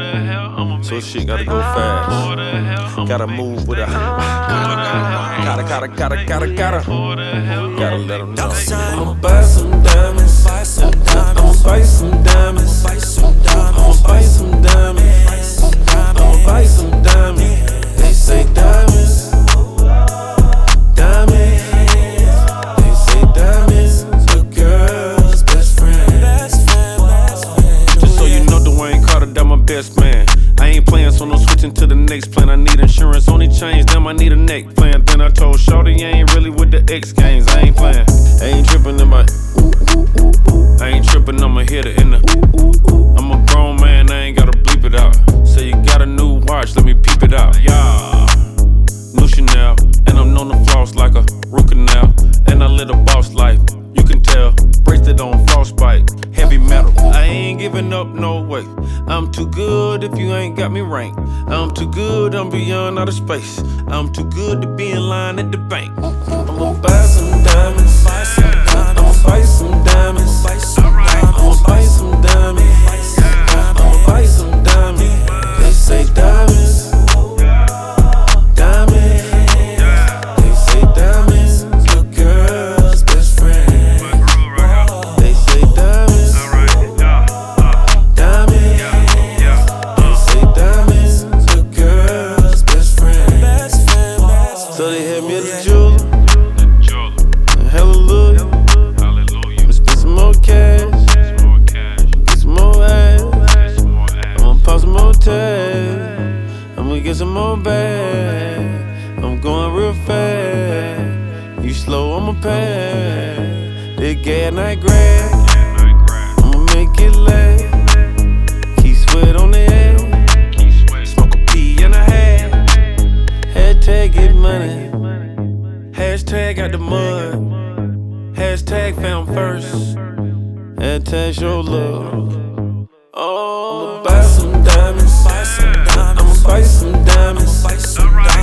So shit gotta go fast. Gotta move with a. Gotta let them know. I'ma buy some diamonds. I'ma buy some diamonds. I'ma buy some diamonds. I'ma buy some diamonds. They say diamonds. Diamonds. They say diamonds. A girl's best friend. Just so you know, Dwayne Carter, that my best man. I ain't playing, so no switching to the next plan. I need insurance, only change, damn I need a neck plan. Then I told Shorty I ain't really with the X games. I ain't playing, I ain't tripping in my I ain't tripping, I'm a hitter in the I'm a grown man, I ain't gotta bleep it out. Say you got a new watch, let me peep it out. Yeah, new Chanel, and I'm known to floss like a root canal. And I live a boss life, you can tell. Bracelet on frostbite, heavy metal. I ain't giving up, no way. I'm too good if you ain't got me ranked. I'm too good, I'm beyond outer space. I'm too good to be in line at the bank. I'ma buy some diamonds. I'ma buy some diamonds. I'ma buy some diamonds. I'ma buy some diamonds. They say diamonds. Diamonds. They say diamonds. Your girl's best friend. They say diamonds. Diamonds. They say diamonds. Your girl's best friend. So they had me at the jeweler. Hallelujah. I'ma spend some more cash. Get some more ass. I'ma pop some more tags. I'ma get some more bags. I'm going real fast. You slow, I'ma pass. This gas night grab. I'ma make it last. Keep sweat on the air. Smoke a pea and a half. Hashtag get money. Hashtag out the mud. Hashtag found first. Hashtag show love. Oh, I'ma buy some diamonds. I'ma buy some diamonds.